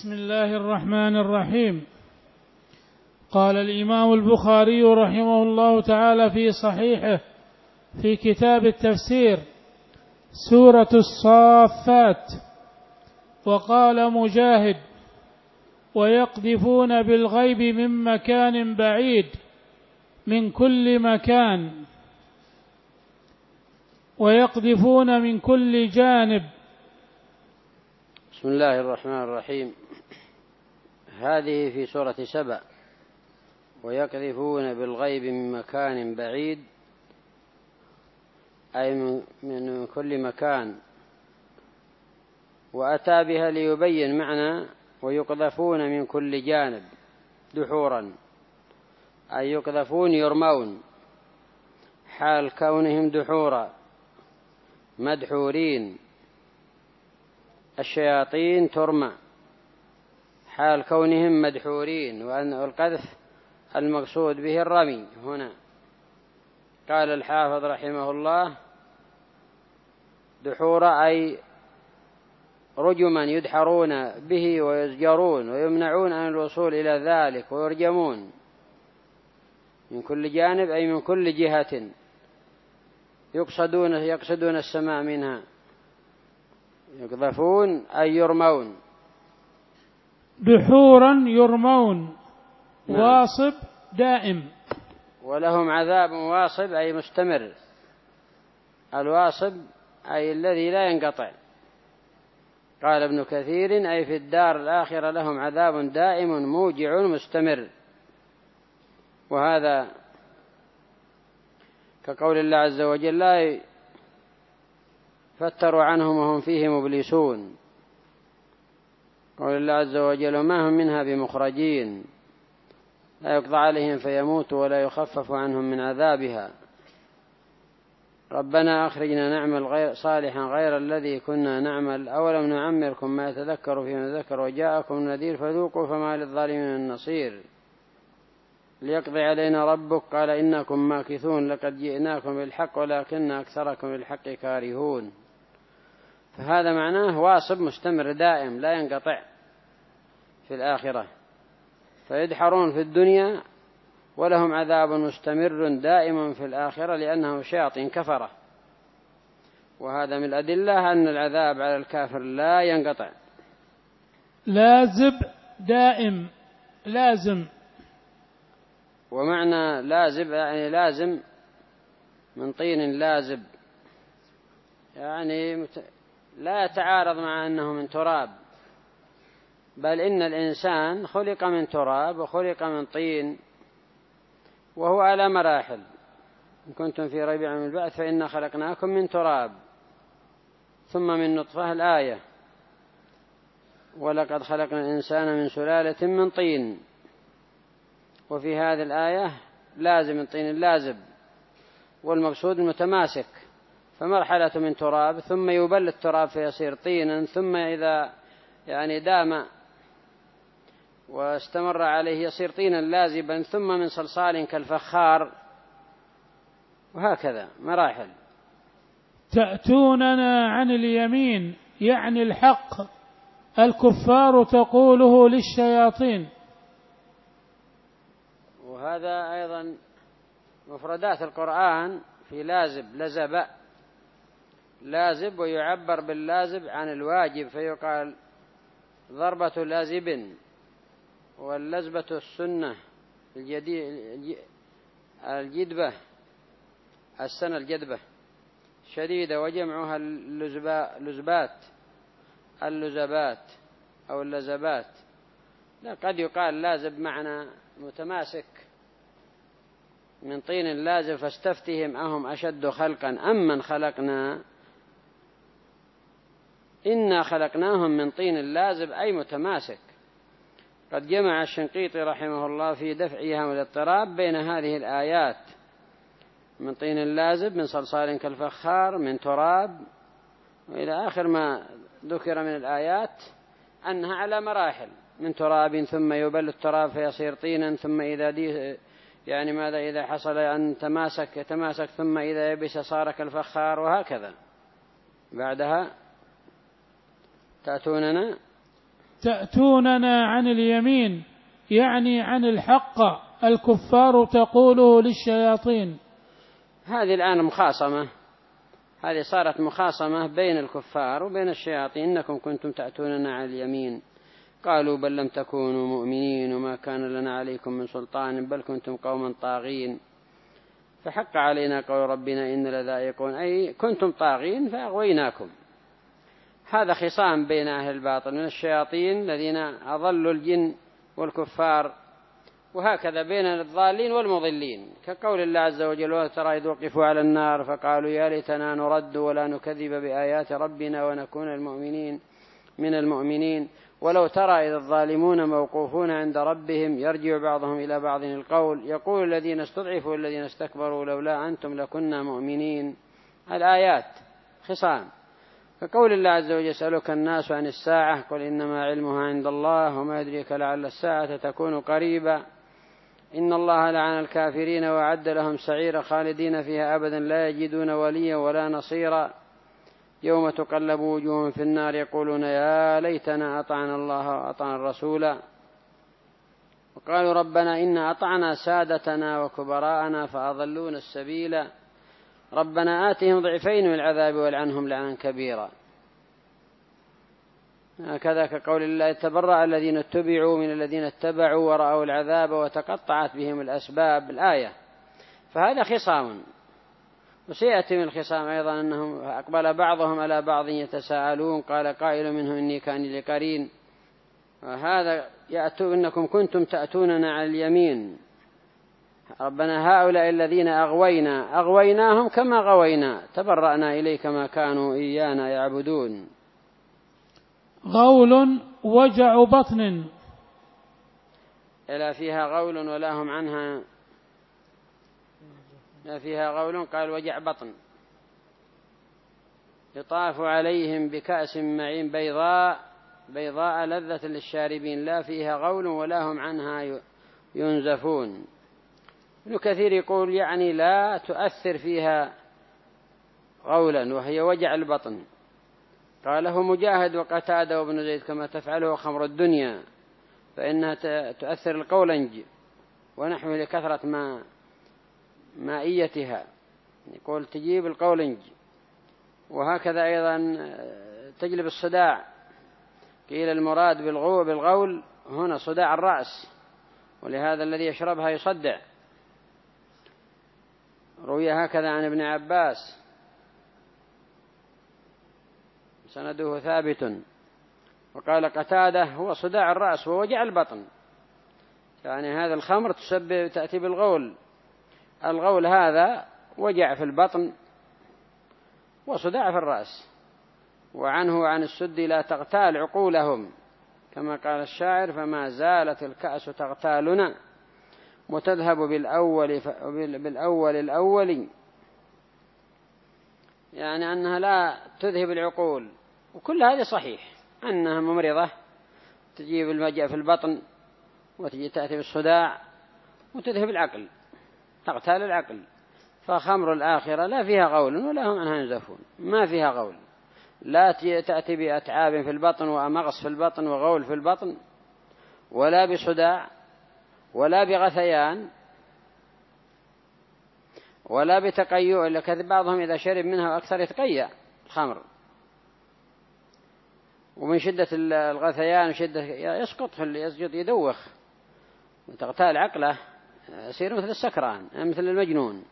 بسم الله الرحمن الرحيم. قال الإمام البخاري رحمه الله تعالى في صحيحه في كتاب التفسير سورة الصافات: وقال مجاهد: ويقذفون بالغيب من مكان بعيد من كل مكان، ويقذفون من كل جانب. بسم الله الرحمن الرحيم. هذه في سورة سبأ: ويقذفون بالغيب من مكان بعيد، أي من كل مكان، وأتى بها ليبين معنى ويقذفون من كل جانب دحورا، أي يقذفون يرمون حال كونهم دحورا مدحورين. الشياطين ترمى حال كونهم مدحورين، وأن القذف المقصود به الرمي هنا. قال الحافظ رحمه الله: دحورا أي رجما يدحرون به ويزجرون ويمنعون عن الوصول إلى ذلك ويرجمون. من كل جانب أي من كل جهة، يقصدون السماء منها. يقذفون أي يرمون. دحورا يرمون. نعم. واصب دائم. ولهم عذاب واصب أي مستمر. الواصب أي الذي لا ينقطع. قال ابن كثير: أي في الدار الآخرة لهم عذاب دائم موجع مستمر. وهذا كقول الله عز وجل: لا فتروا عنهم وهم فيه مبلسون. قول الله عز وجل: ما هم منها بمخرجين، لا يقضى عليهم فيموتوا ولا يخفف عنهم من عذابها. ربنا أخرجنا نعمل صالحا غير الذي كنا نعمل، أولم نعمركم ما يتذكر فيه من ذكر وجاءكم النذير فذوقوا فما للظالمين من نصير. ليقضي علينا ربك قال إنكم ماكثون، لقد جئناكم بالحق ولكن أكثركم بالحق كارهون. فهذا معناه واصب مستمر دائم لا ينقطع في الآخرة. فيدحرون في الدنيا ولهم عذاب مستمر دائم في الآخرة لأنه شياطين كفرة. وهذا من الأدلة أن العذاب على الكافر لا ينقطع. لازب دائم لازم. ومعنى لازب يعني لازم من طين لازب، يعني لا يتعارض مع أنه من تراب، بل إن الإنسان خلق من تراب وخلق من طين، وهو على مراحل. إن كنتم في ريب من البعث فإنا خلقناكم من تراب ثم من نطفة الآية، ولقد خلقنا الإنسان من سلالة من طين. وفي هذه الآية لازم من طين لازب، والمقصود المتماسك. فمرحلة من تراب ثم يبل التراب فيصير طينا، ثم إذا دام واستمر عليه يصير طينا لازبا، ثم من صلصال كالفخار، وهكذا مراحل. تأتوننا عن اليمين يعني الحق، الكفار تقوله للشياطين. وهذا أيضا مفردات القرآن في لازب: لزب لازب، ويعبر باللازب عن الواجب فيقال ضربة لازب. واللزبة السنة الجدبة، السنة الجدبة شديدة، وجمعها اللزبات أو اللزبات. قد يقال لازب معنى متماسك من طين لازب. فاستفتهم أهم أشد خلقا أم من خلقنا، إنا خلقناهم من طين لازب أي متماسك. قد جمع الشنقيطي رحمه الله في دفع إيهام الاضطراب بين هذه الآيات: من طين لازب، من صلصال كالفخار، من تراب، وإلى آخر ما ذكر من الآيات، أنها على مراحل: من تراب ثم يبل التراب فيصير طينا، ثم إذا إذا حصل أن يتماسك، ثم إذا يبس صار كالفخار، وهكذا. بعدها تأتوننا تأتوننا عن اليمين، يعني عن الحق، الكفار تقوله للشياطين. هذه الآن مخاصمة، هذه صارت مخاصمة بين الكفار وبين الشياطين. إنكم كنتم تأتوننا عن اليمين، قالوا بل لم تكونوا مؤمنين وما كان لنا عليكم من سلطان بل كنتم قوما طاغين فحق علينا قول ربنا إن لذائقون، أي كنتم طاغين فأغويناكم. هذا خصام بين أهل الباطل من الشياطين الذين أضلوا الجن والكفار، وهكذا بين الضالين والمضلين، كقول الله عز وجل وترى إذ وقفوا على النار فقالوا يا ليتنا نرد ولا نكذب بآيات ربنا ونكون من المؤمنين ولو ترى إذ الظالمون موقوفون عند ربهم يرجع بعضهم إلى بعض القول يقول الذين استضعفوا والذين استكبروا لولا أنتم لكنا مؤمنين. الآيات خصام، كقول الله عز وجل يسألك الناس عن الساعة قل إنما علمها عند الله وما يدريك لعل الساعة تكون قريبا إن الله لعن الكافرين وأعد لهم سعيرا خالدين فيها أبدا لا يجدون وليا ولا نصيرا يوم تقلب وجوههم في النار يقولون يا ليتنا أطعنا الله وأطعنا الرسول وقالوا ربنا إنا أطعنا سادتنا وكبراءنا فأضلون السبيل ربنا آتهم ضعفين من العذاب والعنهم لعنا كبيرا. هكذا كقول الله تبرأ الذين اتبعوا من الذين اتبعوا ورأوا العذاب وتقطعت بهم الأسباب، الآية. فهذا خصام، وسيأتي من الخصام أيضا أنهم أقبل بعضهم على بعض يتساءلون قال قائل منهم إني كان لي قرين، وهذا إنكم كنتم تأتوننا على اليمين ربنا هؤلاء الذين أغويناهم كما غوينا تبرأنا إليك ما كانوا إيانا يعبدون. غول وجع بطن، إلا فيها غول ولا هم عنها، لا فيها غول قال وجع بطن. يطاف عليهم بكأس معين بيضاء لذة للشاربين لا فيها غول ولا هم عنها ينزفون. ابن كثير يقول يعني لا تؤثر فيها غولا وهي وجع البطن. قاله مجاهد وقتادة وابن زيد كما تفعله خمر الدنيا فإنها تؤثر القولنج ونحوه لكثرة مائيتها، يقول تجيب القولنج. وهكذا أيضا تجلب الصداع، قيل المراد بالغول هنا صداع الرأس، ولهذا الذي يشربها يصدع. روي هكذا عن ابن عباس سنده ثابت. وقال قتادة هو صداع الرأس ووجع البطن، يعني هذا الخمر تأتي بالغول. الغول هذا وجع في البطن وصداع في الرأس. وعنه عن السد لا تغتال عقولهم كما قال الشاعر فما زالت الكأس تغتالنا وتذهب بالأول الأول، يعني أنها لا تذهب العقول. وكل هذا صحيح أنها ممرضة تجيب المجأ في البطن وتجي تأتي بالصداع وتذهب العقل تغتال العقل. فخمر الآخرة لا فيها غول ولا هم عنها ينزفون، ما فيها غول، لا تأتي بأتعاب في البطن ومغص في البطن وغول في البطن ولا بصداع ولا بغثيان ولا بتقيؤ، لكن بعضهم إذا شرب منها أكثر يتقيأ الخمر ومن شدة الغثيان وشدة يسقط يسجد يدوخ وتغتال عقله يصير مثل السكران مثل المجنون.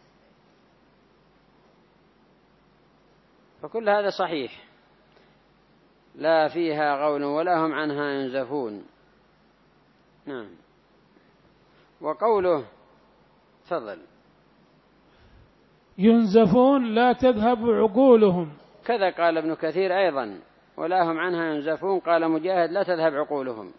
فكل هذا صحيح لا فيها غول ولا هم عنها ينزفون. نعم. وقوله تفضل ينزفون لا تذهب عقولهم، كذا قال ابن كثير أيضا ولا هم عنها ينزفون. قال مجاهد لا تذهب عقولهم،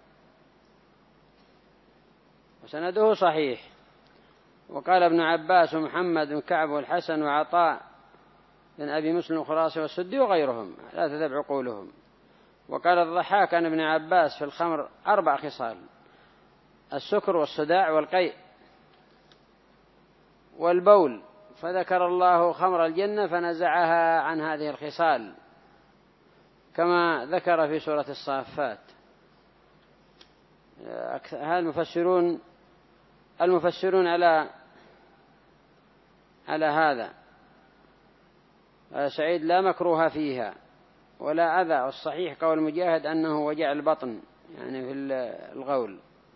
وسنده صحيح. وقال ابن عباس ومحمد بن كعب والحسن وعطاء بن أبي مسلم الخراسي والسدي وغيرهم لا تذهب عقولهم. وقال الضحاك عن ابن عباس في الخمر 4 خصال: السكر والصداع والقيء والبول، فذكر الله خمر الجنة فنزعها عن هذه الخصال كما ذكر في سورة الصافات. المفسرون على هذا سعيد لا مكروه فيها ولا أذى، والصحيح قول مجاهد أنه وجع البطن يعني في الغول.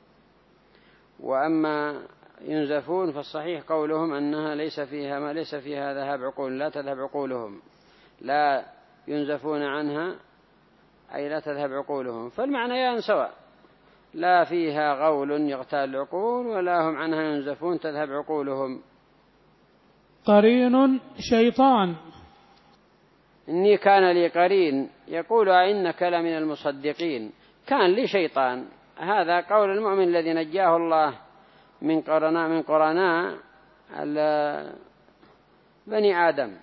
وأما ينزفون فالصحيح قولهم أنها ليس فيها ذهاب عقول، لا تذهب عقولهم، لا ينزفون عنها أي لا تذهب عقولهم، فالمعنيان سواء، لا فيها غول يغتال العقول ولا هم عنها ينزفون تذهب عقولهم. قرين شيطان. إني كان لي قرين يقول أئنك لمن المصدقين. كان لي شيطان، هذا قول المؤمن الذي نجاه الله من قرناء بني آدم،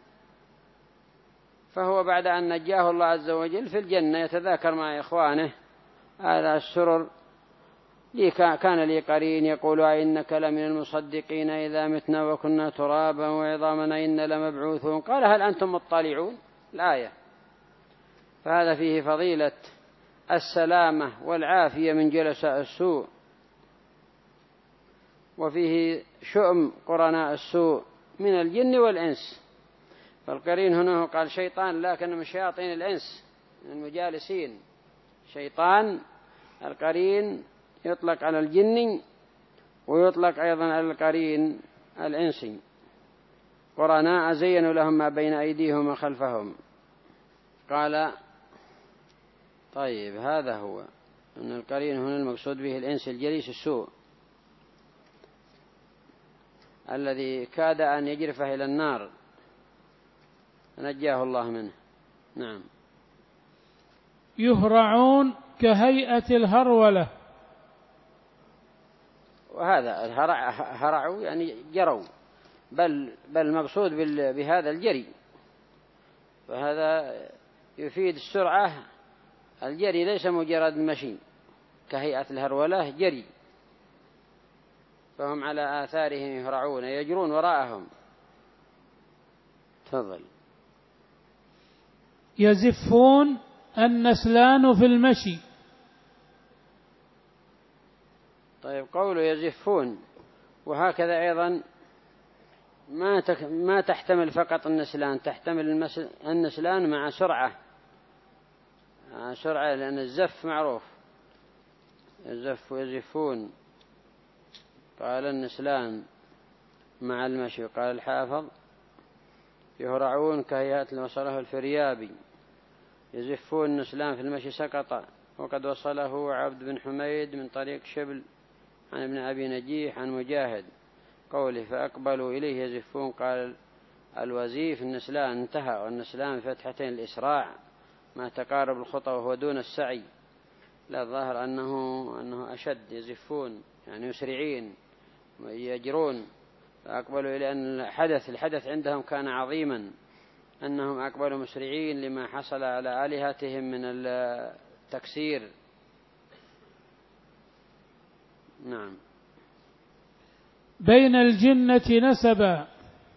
فهو بعد أن نجاه الله عز وجل في الجنة يتذاكر مع إخوانه على السرر. كان لي قرين يقول أئنك لمن المصدقين إذا متنا وكنا ترابا وعظاما إن لمبعوثون قال هل أنتم مطلعون الآية. فهذا فيه فضيلة السلامة والعافية من جلساء السوء، وفيه شؤم قرناء السوء من الجن والإنس. فالقرين هنا قال شيطان لكن من شياطين الإنس من المجالسين. شيطان القرين يطلق على الجن ويطلق أيضا على القرين الإنسي. قرناء زينوا لهم ما بين أيديهم وخلفهم. قال طيب هذا هو أن القرين هنا المقصود به الإنس الجليس السوء الذي كاد أن يجرفه إلى النار نجاه الله منه. نعم. يهرعون كهيئة الهرولة. وهذا هرعوا يعني جروا، بل مقصود بهذا الجري، فهذا يفيد السرعة. الجري ليس مجرد مشي، كهيئة الهرولة جري، فهم على آثارهم يهرعون يجرون وراءهم. تفضل. يزفون النسلان في المشي. طيب قوله يزفون، وهكذا أيضا ما تحتمل فقط النسلان، تحتمل النسلان مع سرعة، لأن الزف معروف، الزف ويزفون. قال النسلان مع المشي. قال الحافظ يهرعون كهيئة المصله الفريابي. يزفون النسلان في المشي سقط، وقد وصله عبد بن حميد من طريق شبل عن ابن أبي نجيح عن مجاهد قوله فأقبلوا إليه يزفون. قال الوزيف النسلان انتهى، والنسلان فتحتين الإسراع ما تقارب الخطى وهو دون السعي. لا الظاهر أنه أشد، يزفون يعني يسرعين ويجرون. فأقبلوا إلى أن الحدث عندهم كان عظيما، أنهم أقبلوا مسرعين لما حصل على آلهتهم من التكسير. نعم. بين الجنة نسبا.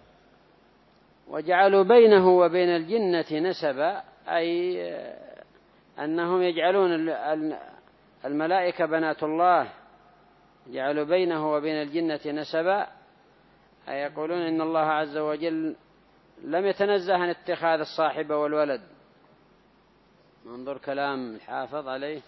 وجعلوا بينه وبين الجنة نسبا، أي أنهم يجعلون الملائكة بنات الله، جعلوا بينه وبين الجنة نسبا، أي يقولون إن الله عز وجل لم يتنزه عن اتخاذ الصاحب والولد. انظر كلام الحافظ عليه.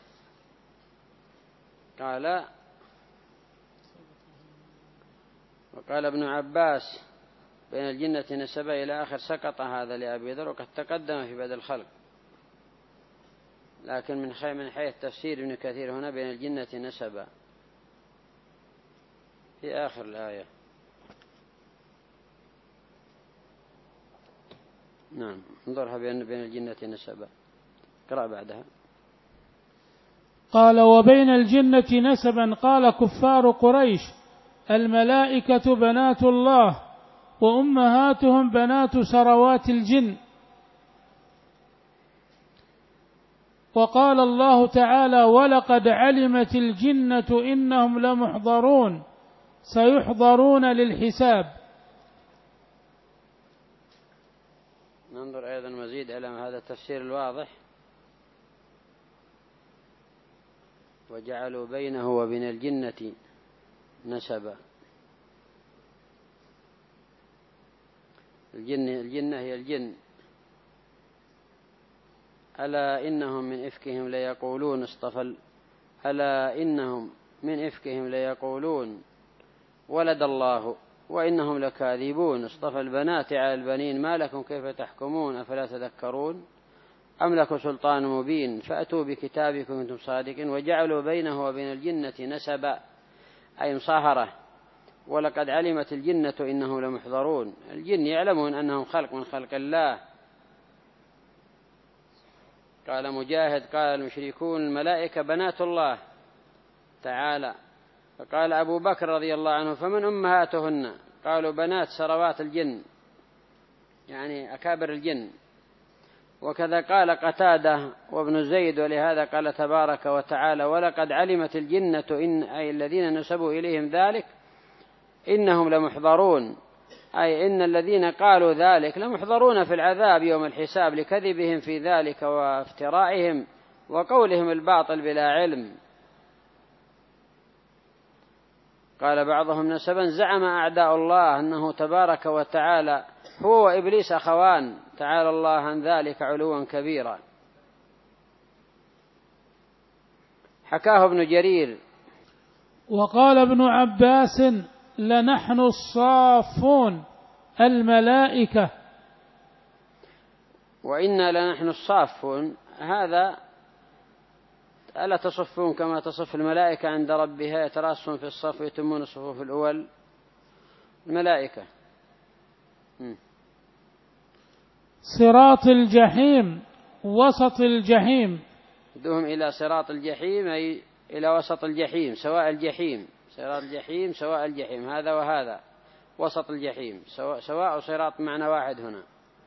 وقال ابن عباس بين الجنة نسبا إلى آخر سقط هذا لأبي ذر، وقد تقدم في بدء الخلق، لكن من حيث تفسير ابن كثير هنا بين الجنة نسبا في آخر الآية. نعم انظرها بين الجنة نسبا. قرأ بعدها. قال وبين الجنة نسبا. قال كفار قريش الملائكة بنات الله وأمهاتهم بنات سروات الجن. وقال الله تعالى ولقد علمت الجنة إنهم لمحضرون سيحضرون للحساب. ننظر أيضا مزيد على هذا التفسير الواضح. وجعلوا بينه وبين الجنة نسبا. الجنة هي الجن. ألا إنهم من إفكهم ليقولون ألا إنهم من إفكهم ليقولون ولد الله وإنهم لكاذبون اصطفى البنات على البنين ما لكم كيف تحكمون أفلا تذكرون أم لكم سلطان مبين فأتوا بكتابكم كنتم صادقين. وجعلوا بينه وبين الجنة نسبا أي مصاهرة. ولقد علمت الجنة إنهم لمحضرون. الجن يعلمون أنهم خلق من خلق الله. قال مجاهد قال المشركون الملائكة بنات الله تعالى. فقال أبو بكر رضي الله عنه فمن أمهاتهن؟ قالوا بنات سروات الجن يعني أكابر الجن. وكذا قال قتادة وابن زيد ولهذا قال تبارك وتعالى ولقد علمت الجنة أي الذين نسبوا إليهم ذلك إنهم لمحضرون أي إن الذين قالوا ذلك لمحضرون في العذاب يوم الحساب لكذبهم في ذلك وافترائهم وقولهم الباطل بلا علم. قال بعضهم نسبا زعم أعداء الله أنه تبارك وتعالى هو وإبليس أخوان تعالى الله عن ذلك علوا كبيرا. حكاه ابن جرير. وقال ابن عباس لنحن الصافون الملائكة. وإنا لنحن الصافون هذا ألا تصفون كما تصف الملائكة عند ربها يتراصون في الصف ويتمون الصفوف الأول الملائكة. صراط الجحيم وسط الجحيم. دهم إلى صراط الجحيم أي إلى وسط الجحيم سواء الجحيم صراط الجحيم سواء الجحيم هذا وهذا وسط الجحيم سواء صراط معنى واحد هنا.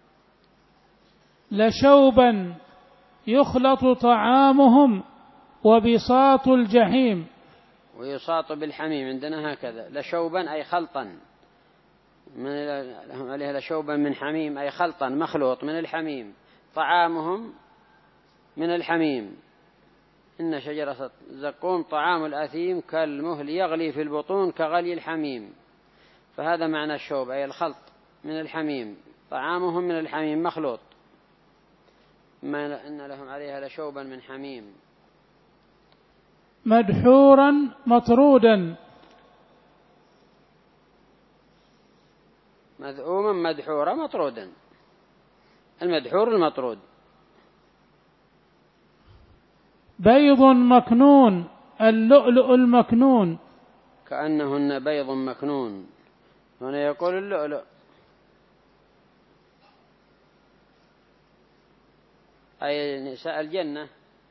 لشوبا يخلط طعامهم وبساط الجحيم. ويساط بالحميم عندنا هكذا لشوبا أي خلطا لهم عليها لشوبا من حميم أي خلطا مخلوط من الحميم طعامهم من الحميم. إن شجرة الزقوم طعام الأثيم كالمهل يغلي في البطون كغلي الحميم. فهذا معنى الشوب أي الخلط من الحميم طعامهم من الحميم مخلوط. ما إن لهم عليها لشوبا من حميم. مدحورا مطرودا. مذءوما مدحورا مطرودا. المدحور المطرود. بيض مكنون اللؤلؤ المكنون. كأنهن بيض مكنون. هنا يقول اللؤلؤ أي نساء الجنة.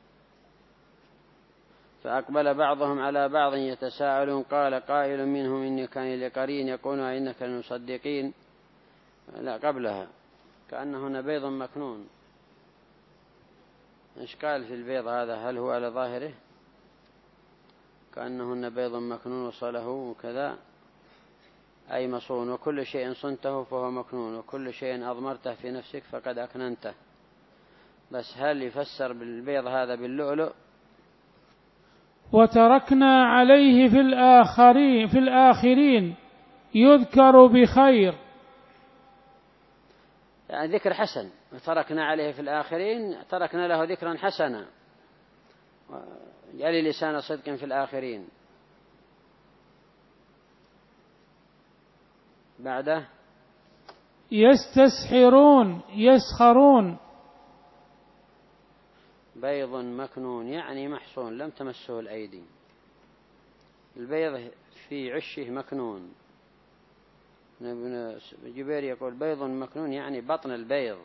فأقبل بعضهم على بعض يتساءلون قال قائل منهم إني كان لقرين يقول إنك لمصدقين. لا قبلها كأنهن بيض مكنون. إشكال في البيض هذا هل هو على ظاهره كأنهن بيض مكنون وصله وكذا أي مصون وكل شيء صنته فهو مكنون وكل شيء أضمرته في نفسك فقد أكننته. بس هل يفسر بالبيض هذا باللؤلؤ؟ وتركنا عليه في الآخرين يذكر بخير. يعني ذكر حسن. وتركنا عليه في الآخرين تركنا له ذكرا حسنا جعل لسان صدق في الآخرين. بعده يستسحرون يسخرون. بيض مكنون يعني محصون لم تمسه الأيدي. البيض في عشه مكنون. ابن جبير يقول بيض مكنون يعني بطن البيض.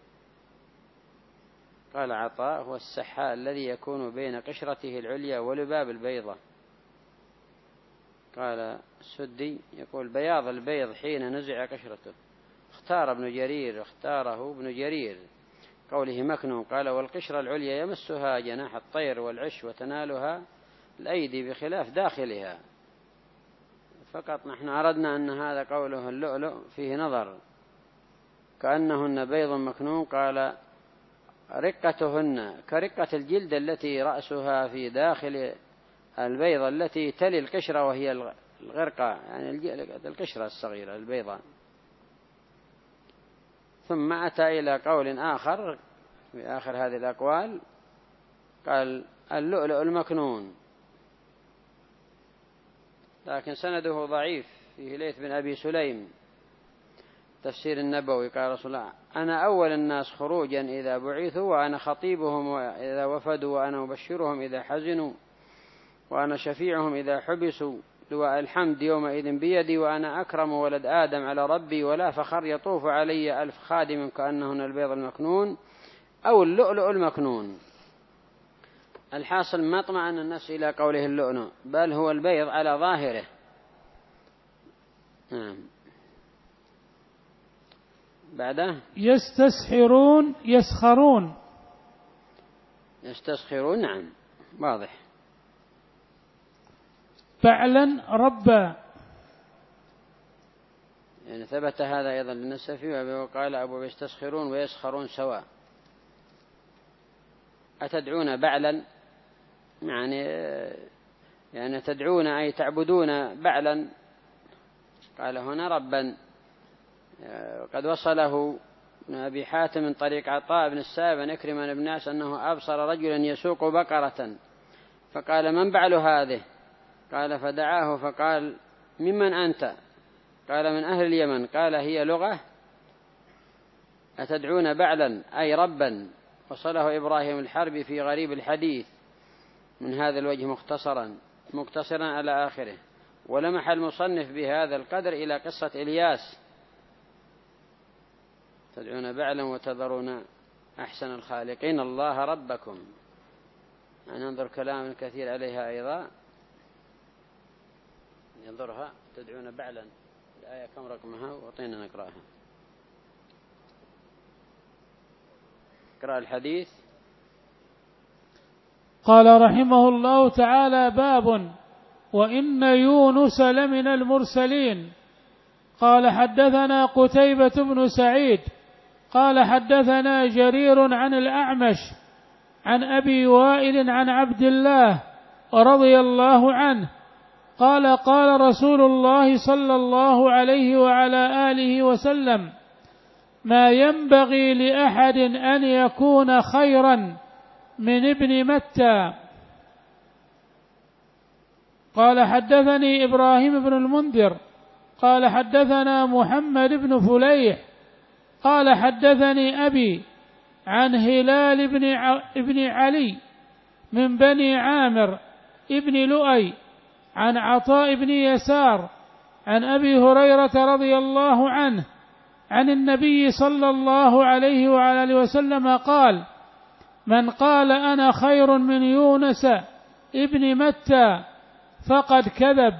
قال عطاء هو السحاء الذي يكون بين قشرته العليا ولباب البيضة. قال السدي يقول بياض البيض حين نزع قشرته. اختاره ابن جرير قوله مكنون. قال والقشرة العليا يمسها جناح الطير والعش وتنالها الأيدي بخلاف داخلها. فقط نحن أردنا أن هذا قوله اللؤلؤ فيه نظر. كأنهن بيض مكنون. قال رقتهن كرقة الجلد التي رأسها في داخل البيضة التي تلي القشرة وهي الغرقة، يعني القشرة الصغيرة البيضة. ثم أتى إلى قول آخر في آخر هذه الأقوال، قال اللؤلؤ المكنون، لكن سنده ضعيف، فيه ليث بن أبي سليم تفسير النبوي، قال رسول الله: أنا أول الناس خروجا إذا بعثوا، وأنا خطيبهم إذا وفدوا، وأنا مبشرهم إذا حزنوا، وأنا شفيعهم إذا حبسوا، لواء الحمد يومئذ بيدي، وأنا أكرم ولد آدم على ربي، ولا فخر يطوف علي 1000 خادم كأنهن البيض المكنون أو اللؤلؤ المكنون. الحاصل ما اطمأن النفس إلى قوله اللؤلؤ، بل هو البيض على ظاهره. نعم. بعده يستسحرون يسخرون. يستسخرون، نعم واضح. فعلا ربا، يعني ثبت هذا أيضا للنسفي، وقال أبو يستسخرون ويسخرون سواء. أتدعون بعلا، يعني تدعون أي تعبدون بعلا، قال هنا ربا. قد وصله ابن أبي حاتم من طريق عطاء بن السائب عن إكرمة بن ناس أنه أبصر رجلا يسوق بقرة، فقال: من بعل هذه؟ قال: فدعاه فقال: ممن أنت؟ قال: من أهل اليمن. قال: هي لغة؟ أتدعون بعلا أي ربا. وصله إبراهيم الحربي في غريب الحديث من هذا الوجه مقتصرا على آخره. ولمح المصنف بهذا القدر إلى قصة إلياس: تدعون بعلا وتذرون أحسن الخالقين الله ربكم. ننظر كلام كثير عليها أيضا، ينظرها. تدعون بعلا، الآية كم رقمها؟ وأعطينا نقرأها. اقرأ الحديث. قال رحمه الله تعالى: باب وإن يونس لمن المرسلين. قال حدثنا قتيبة بن سعيد قال حدثنا جرير عن الأعمش عن أبي وائل عن عبد الله رضي الله عنه قال: قال رسول الله صلى الله عليه وعلى آله وسلم: ما ينبغي لأحد أن يكون خيرا من ابن متى. قال حدثني إبراهيم بن المنذر قال حدثنا محمد بن فليح قال حدثني أبي عن هلال بن علي من بني عامر ابن لؤي عن عطاء بن يسار عن أبي هريرة رضي الله عنه عن النبي صلى الله عليه وعلى آله وسلم قال: من قال أنا خير من يونس ابن متى فقد كذب.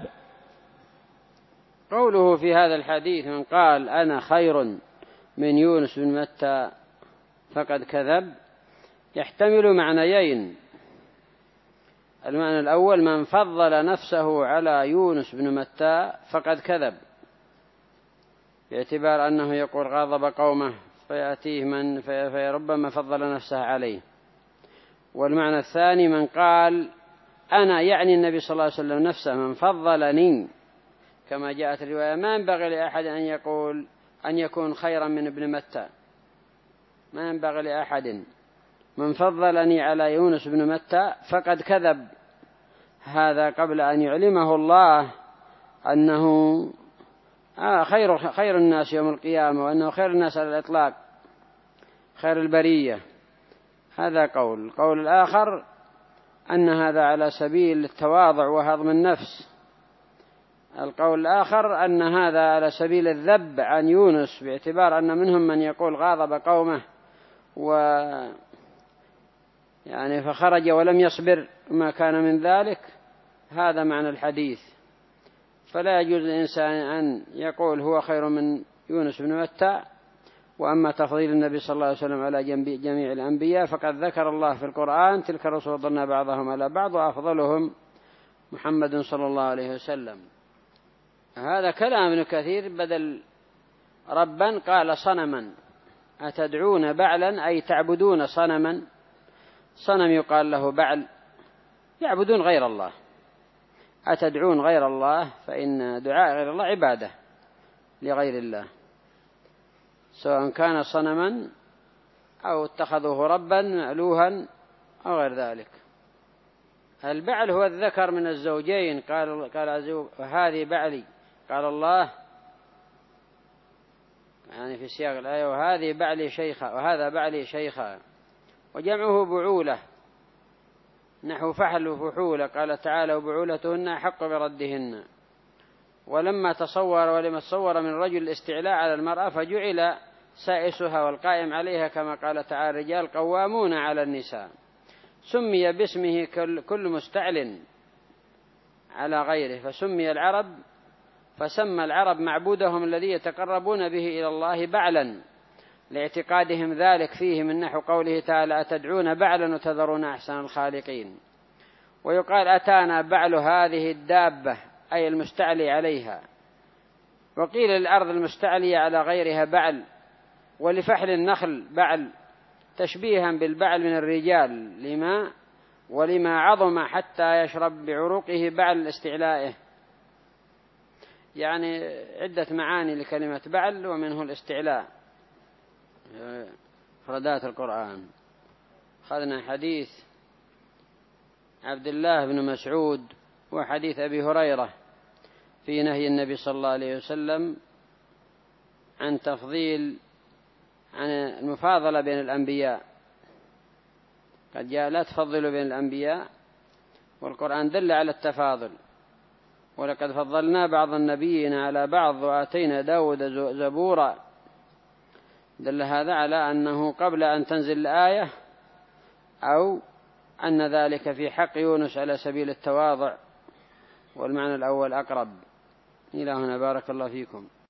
قوله في هذا الحديث: من قال أنا خير من يونس بن متى فقد كذب، يحتمل معنيين. المعنى الأول: من فضل نفسه على يونس بن متى فقد كذب، باعتبار أنه يقول غضب قومه فيأتيه من فربما فضل نفسه عليه. والمعنى الثاني: من قال أنا، يعني النبي صلى الله عليه وسلم نفسه، من فضلني، كما جاءت الرواية: ما ينبغي لأحد أن يقول أن يكون خيرا من ابن متى، ما ينبغي لأحد. من فضلني على يونس بن متى فقد كذب. هذا قبل أن يعلمه الله أنه خير الناس يوم القيامة، وأنه خير الناس على الإطلاق، خير البرية. هذا قول. القول الآخر أن هذا على سبيل التواضع وهضم النفس. القول الآخر أن هذا على سبيل الذب عن يونس، باعتبار أن منهم من يقول غاضب قومه يعني فخرج ولم يصبر ما كان من ذلك. هذا معنى الحديث. فلا يجوز للإنسان أن يقول هو خير من يونس بن متى. وأما تفضيل النبي صلى الله عليه وسلم على جميع الأنبياء فقد ذكر الله في القرآن: تلك الرسل فضلنا بعضهم على بعض وأفضلهم محمد صلى الله عليه وسلم. هذا كلام ابن كثير، بدل ربا قال صنما. أتدعون بعلا أي تعبدون صنما. صنم يقال له بعل، يعبدون غير الله، أتدعون غير الله، فإن دعاء غير الله عبادة لغير الله، سواء كان صنما أو اتخذوه ربا مألوها أو غير ذلك. البعل هو الذكر من الزوجين، قال عزوج وهذه بعلي، قال الله يعني في سياق الآية وهذه بعلي شيخة، وهذا بعلي شيخة، وجمعه بعولة نحو فحل وفحولة، قال تعالى وبعولتهن أحق بردهن. ولما تصور من رجل الاستعلاء على المرأة فجعل سائسها والقائم عليها، كما قال تعالى الرجال قوامون على النساء، سمي باسمه كل مستعل على غيره، فسمى العرب معبودهم الذي يتقربون به إلى الله بعلا، لاعتقادهم ذلك فيه، من نحو قوله تعالى أتدعون بعلا وتذرون أحسن الخالقين. ويقال أتانا بعل هذه الدابة، أي المستعلي عليها. وقيل للأرض المستعلية على غيرها بعل، ولفحل النخل بعل، تشبيها بالبعل من الرجال ولما عظم حتى يشرب بعروقه بعل استعلائه. يعني عدة معاني لكلمة بعل، ومنه الاستعلاء. مفردات القرآن. أخذنا حديث عبد الله بن مسعود وحديث أبي هريرة في نهي النبي صلى الله عليه وسلم عن المفاضلة بين الأنبياء. قد جاء لا تفضلوا بين الأنبياء، والقرآن دل على التفاضل، ولقد فضلنا بعض النبيين على بعض وآتينا داود زبورا. دل هذا على أنه قبل أن تنزل الآية، أو أن ذلك في حق يونس على سبيل التواضع، والمعنى الأول أقرب. إلى هنا بارك الله فيكم.